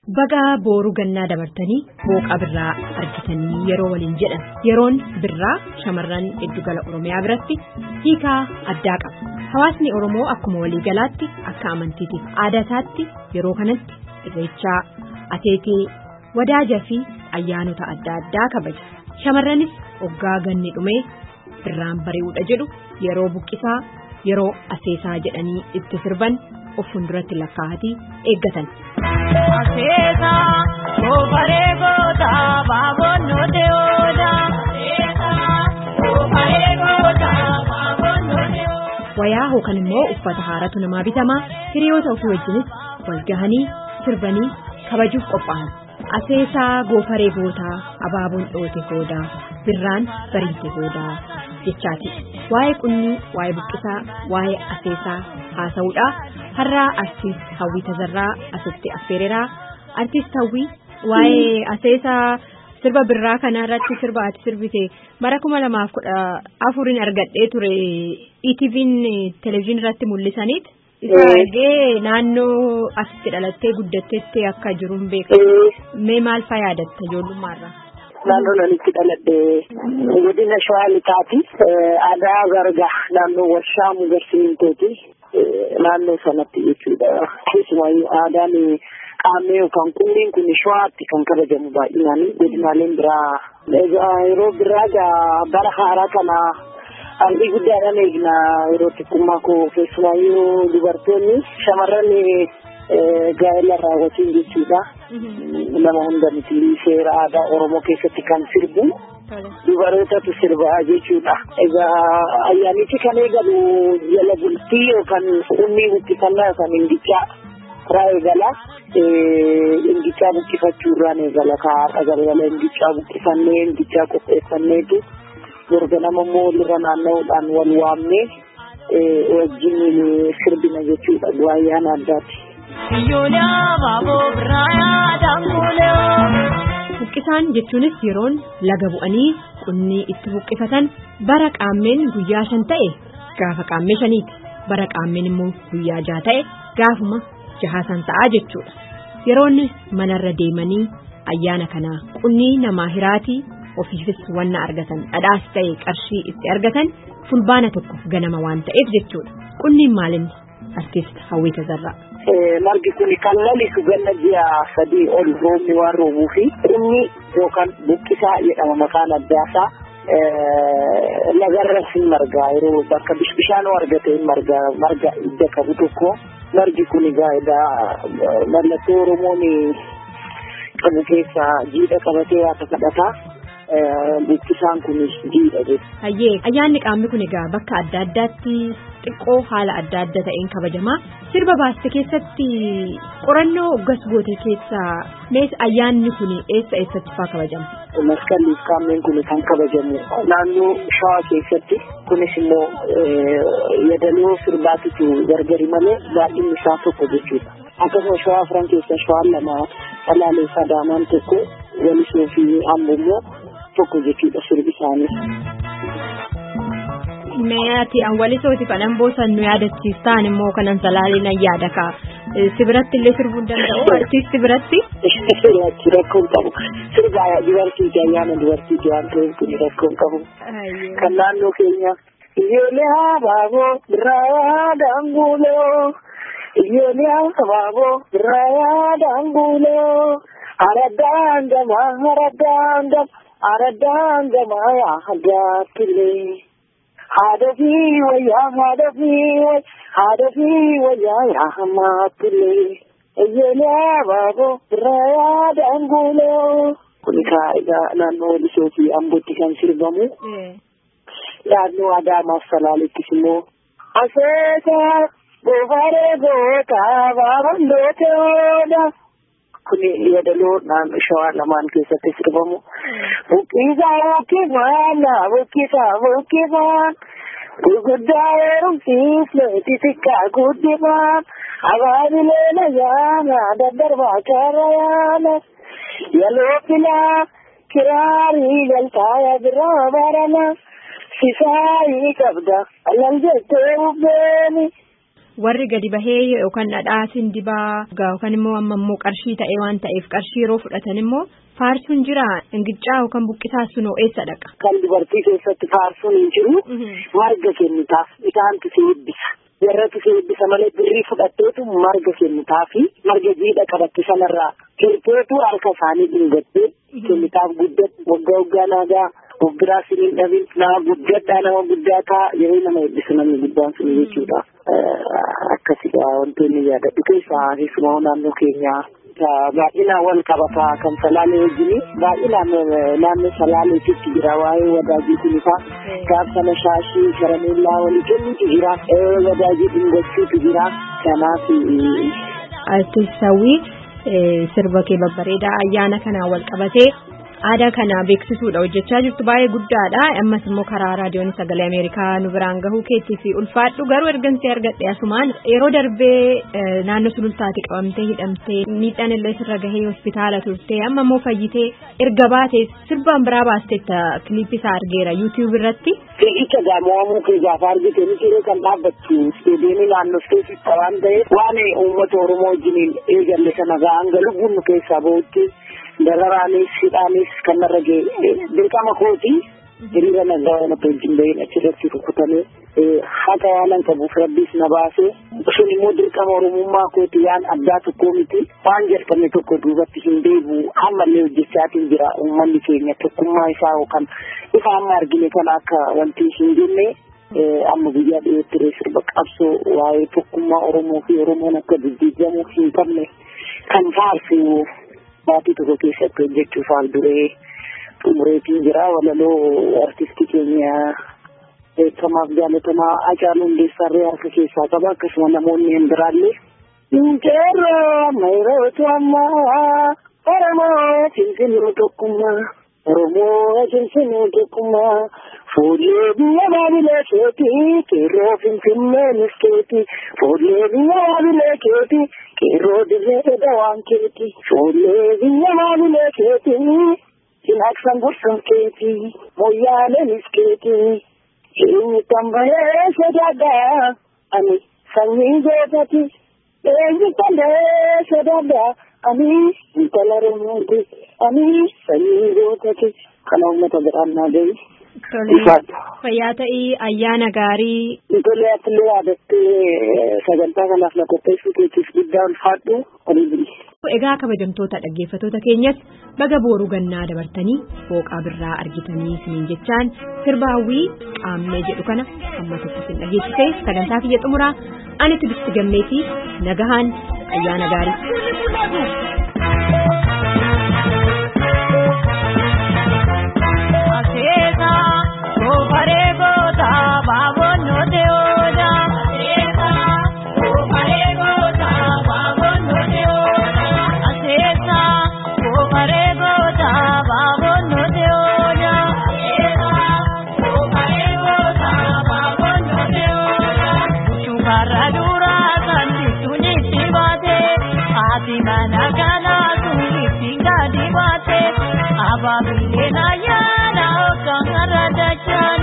Baga booruu gannaa dabartanii booqa birraa argitanii yeroo waliin jedhan yeroon birraa shamarran Giddugala Oromiyaa biratti hiikaa addaa qaba. Hawaasni Oromoo akkuma waliigalaatti akka amantiitiif aadaataatti yeroo kanatti irreechaa, ateetee, wadaajaa fi ayyaanota adda addaa kabaja. Shamarranis hoggaa ganni dhumee birraan bari'uudha jedhu yeroo buqqisaa, yeroo aseesaa jedhanii itti sirban of fuulduratti lakkaa'atii eeggatan. Aseesa obaree goota baabonnoo deeoodha. Aseesa obaree goota baabonnoo deeoodha. Wayaa hookan immoo uffata haaratu namaa bitamaa hiriyoota ofii wajjinis walgahanii sirbanii kabajuuf qophaa'an. Aseesaa goofaree gootaa abaaboon dhoote goodaa birraan bariite goodaa jechaati. Waa'ee qunnii, waa'ee buqqisaa, waa'ee aseesaa haasa'uudha. Har'aa artiist Hawwii Tazarraa asitti affeereraa. Artiist Hawwii waa'ee aseesaa sirba birraa kanarratti sirba ati sirbite bara 2014 argadhee ture ETV'n televezyiinii irratti mul'isaniit. Isa argee naannoo asitti dhalattee guddatteetti akka jiru hin beekamu. Mee maal fa'aa yaadatta ijoollummaarraa? Naannoo nanitti dhaladhee godina Shawaa Lixaati. Aadaa Gargaa naannoo warshaa Mugarsiintooti. Naannoo sanatti jechuudha. Keessumayyuu aadaan qaamee yookaan qulliin kun Shawaatti kan kabajamu baay'inaan godinaaleen biraa. Yeroo biraa bara haaraa kana haalli guddaadhaan eegna yeroo xiqqummaa koo keessumayyuu dubartoonni shamarran gaa'ela raawwatiin jechuudha. Nama hunda miti seera aadaa Oromoo keessatti kan sirbu dubarootatu sirbaa jechuudha. Egaa ayyaanichi kan eegalu jala bultii yookaan ummii buqqifannaa yookaan ingichaa irraa eegala. Ingichaa buqqifachuurraan eegala kaa'aadha galgala ingichaa buqqifannee ingichaa qopheeffanneetu ganama immoo walirra naanna'uudhaan wal waamnee wajjin sirbina jechuudha. Ayyaana addaati. Buqqisaan jechuunis yeroon laga bu'anii qunnii itti buqqifatan bara qaammeen guyyaa 5 ta'e gaafa qaammee 5ti. Bara qaammeen immoo guyyaa 6 ta'e gaafuma 6 ta'aa jechuudha. Yeroonni manarra deemanii ayyaana kanaa qunnii namaa hiraatii ofiifis wanna argatan dhadhaas ta'e qarshii itti argatan fulbaana tokko ganama waan ta'eef jechuudha. Qunniin maalinni artiist Hawwii Tazarraa. Margi kun kan lalisu ganna ji'a 3 ol roobni waan roobuu fi qunni yookaan buqqisaa jedhama maqaan addaasaa lagarra hin margaa yeroo bakka bishaan argate marga idda qabu tokko margi kun egaa mallattoo Oromoon qabu keessa jiidha qabatee waa kadhataa. Buqqisaan kunis jiidha jechuudha. Hayyee ayyaanni qaamni kun egaa bakka adda addaatti xiqqoo haala adda adda ta'een kabajamaa. Sirba baaste keessatti qorannoo uggas goote keessaa mees ayyaanni kun eessatti fa'aa kabajama? Maskalliif qaamni kun kan kabajamu naannoo Shawaa keessatti kunis immoo yadaloo sirbaatitu gargari malee baay'inni isaa tokko jechuudha. Akkasuma Shawaa Afran keessa Shawaan 2 Salaalee Sadaamaan tokko Walisoo fi Amboo immoo tokko jechuudha sirbi isaanii. Meeyaati an Walisooti kan Amboo san nu yaadachiistaan immoo kanan Salaaleen ayyaada ka sibiratti illee sirbuu danda'u artiisti biratti. Rakkoon qabu sirba dubartiiti ayyaana dubartiiti waan ta'eef kun rakkoon qabu. Kan naannoo keenya ijoollee habaaboo birraa daanguuloo ijoollee habaaboo birraa daanguuloo aradaan gamaa yaa hagaattilee. Haadha fi wayyaa yaa hammaattilee. Ijoollee baaboo birraa daanguuloo. Kun egaa naannoo Walisoo fi Ambootti kan sirbamu. Naannoo Adaamaaf Salaaleettis immoo. Aseesaa goofaree gootaa baabondoo ta'oodha. Kun yadaloo naannoo Shawaa lamaan keessatti sirbamu. Buqqifaan gurguddaa heerumsiisne xixiqqaa guddifaan abaabilee na yaana daddarbaa kaara yaana yaloo filaa kiraarii galtaaya birraa barana sisaayii qabda alal jettee bubbeeni. warri gadi bahee yookaan dhadhaasin dibaa yookaan immoo ammoo qarshii ta'ee waan ta'eef qarshii yeroo fudhatan immoo faarsuun jira ingicaa yookaan buqqisaa sunoo eessa dhaqa. Kan dubartii keessatti faarsuun hin jiru marga kennitaaf isaantu si eebbisa. Warratu si eebbisa malee birrii fudhatteetu marga kennitaafi marga jiidha qabatte sanarraa hirteetu harka isaanii dhingattee kennitaaf guddatu waggaa naagaa. Oggaa siniin dhabin nama guddaadhaa nama guddaataa yeroo nama eebbisu namni guddaan sun jechuudha. Akkasidha wantoonni yaadadhu keessaa keessumaa naannoo keenyaa baay'inaan wal qabataa kan salaalee wajjin baay'inaan naannoo salaaleetitti jira waa'ee wadaajii kunifaa gaaf sana shaashii karameellaa walii kennuutu jira wadaajii dingochuutu jira kanaaf. Artiist sirba kee babbareedaa ayyaana kanaan wal qabatee. Aadaa kana beeksisuudha hojjechaa jirtu baay'ee guddaadha ammas immoo karaa raadiyoon sagalee Ameerikaa nu biraan gahuu keetti fi ulfaadhu garuu ergansee argadhe asumaan yeroo darbee naannoo sulultaati qabamtee hidhamtee miidhaan illee sirra gahee hospitaala turtee amma immoo fayyitee erga baatee sirbaan biraa baasteetta kiliippisaa argeera yuutiyuub irratti. Fiigicha gaamawamuu kee gaafa argite ni kan dhaabbattu isteediyeemii naannoo keessatti waan ta'eef waan uummata Oromoo wajjiniin eegalle sana hanga lubbuun nu keessaa bahutti. Dararaanis hidhaanis kan narra ga'e dirqama kooti hiriira nagaa waan wajjin bahin achirratti rukutamee haqa waan qabuuf rabbiis na baase sun immoo dirqama oromummaa kooti waan addaa tokko miti waan jalqabne tokko duubatti hin deebi'u ammallee hojjechaatiin jira uummanni keenya tokkummaa isaa yookaan ifa amma argine kana akka wanti hin jenne amma guyyaa dhiyootti sirba qabsoo waa'ee tokkummaa Oromoo fi Oromoon akka jijjiiramuu hin qabne kan faarsu. Maatii tokko keessatti hojjechuufaaf duree xumureetiin jira walaloo artistii keenya beekamaaf jaalatamaa Hacaaluu Hundeessaarree harka keessaa qaba akkasuma namoonni hin biraallee. Inkeeroo mayrootu ammaa Oromoo Finfinnee tokkummaa Oromoo Finfinnee tokkummaa fuullee biyya maabilee keetii keeroo Finfinnee miskeetii fuullee biyya maabilee keetii. Keeroo dirree dawaan keeti fuullee biyya maabilee keeti sinaksan bursan keeti moyyaaleenis keeti eenyu tambahee sodaadhaa ani sanyii gootati eenyu tambahee sodaadhaa ani intala Oromooti ani sanyii gootati kana uummata biraan naa gahi. Fayyaa ta'ii ayyaana gaarii. Ijoollee atiillee yaadattee sagantaa kanaaf na qopheessuu keetiif guddaa ulfaadhu olii bili. Egaa kabajamtoota dhaggeeffattoota keenyas baga booruu gannaa dabartanii booqaa birraa argitanii isiniin jechaan sirba hawwii qaammee jedhu kana amma tokko isin dhageessisee sagantaa kiyya xumuraa ani Tigisti Gammeetii nagahaan ayyaana gaarii. Ababile na yana o kangara da chana.